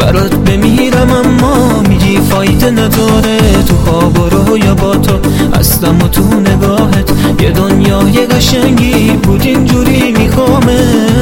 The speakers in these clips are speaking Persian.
برات بمیرم اما میگی فایده نداره. تو خواب و رویا با تو هستم و تو نگاهت یه دنیای قشنگی بود اینجوری میخوامه.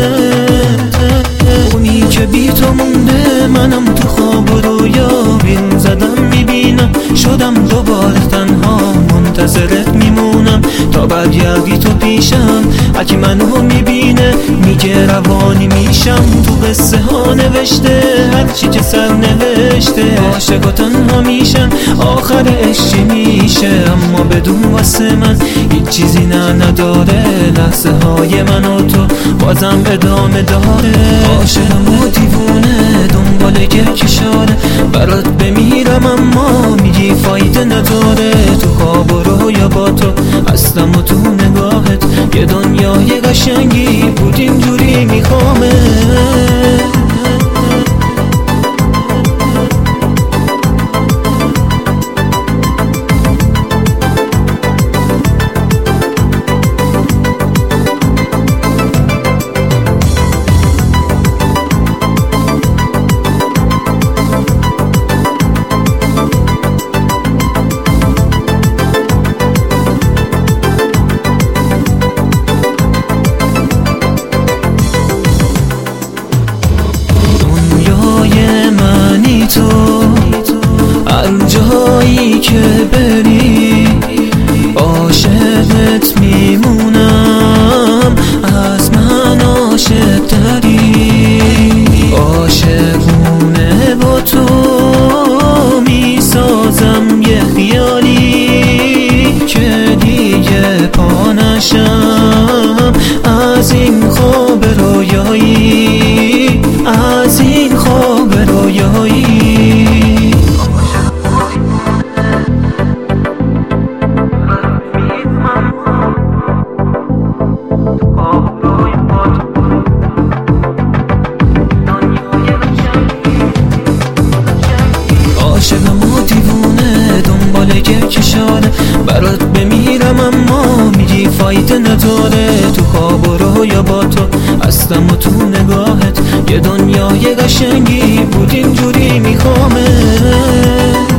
اونی که بی تو مونده منم تو خواب و رویا بین زدم میبینم شدم دوباره تنها منتظرت میمونم تا برگردی تو پیشم. اگه منو میبینه میگه روانی میشم. تو قصه ها نوشته هرچی که سر نوشته عاشق و تنها میشن آخر عشقی میشه. اما بدون واسه من هیچ چیزی نداره. لحظه های من و تو بازم ادامه داره. عاشقم و دیوونه دنبال کشاره برات بمیرم اما میگی فایده نداره. تو خواب و رویا با تو هستم و تو نگاهت یه دنیای قشنگی بود اینجوری میخوامه. تو هر جایی که بری عاشقت میمونم. از من عاشق تری عاشقونه با تو میسازم یه خیالی که دیگه پا نشم از این خواب رویایی. از این خواب رویایی عاشقم و دیوونه دنبال کشاره برات بمیرم اما میگی فایده نداره. تو خواب و رویا با تو هستم و تو نگاهت یه دنیای قشنگی بود اینجوری میخوامه.